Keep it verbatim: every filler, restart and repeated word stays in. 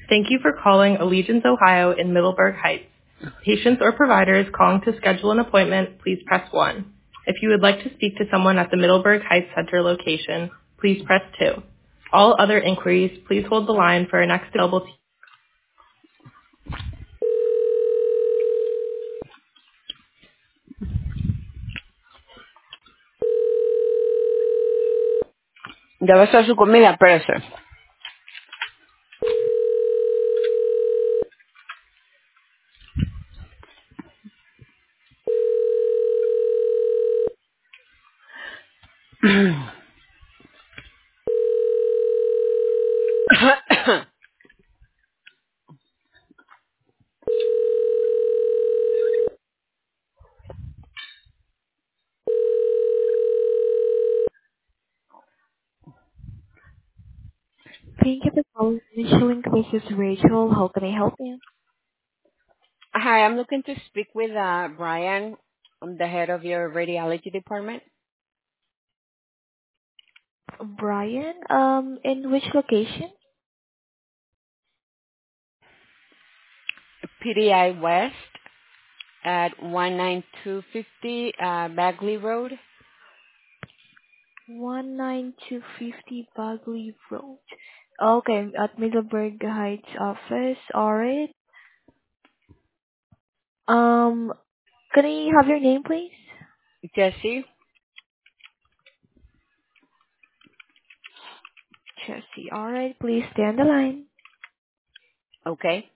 Thank you for calling Allegiance Ohio in Middleburg Heights. Patients or providers calling to schedule an appointment, please press one. If you would like to speak to someone at the Middleburg Heights Center location, please press two. All other inquiries, please hold the line for our next available team. Debe ser su comida, espérese. Thank you for calling Michelin. This is Rachel. How can I help you? Hi, I'm looking to speak with uh, Brian, I'm the head of your radiology department. Brian, um, in which location? P D I West at one nine two five zero uh, Bagley Road. one nine two five zero Bagley Road. Okay, at Middleburg Heights office. Alright. Um, can I have your name, please? Jesse? Jesse. Alright, please stay on the line. Okay.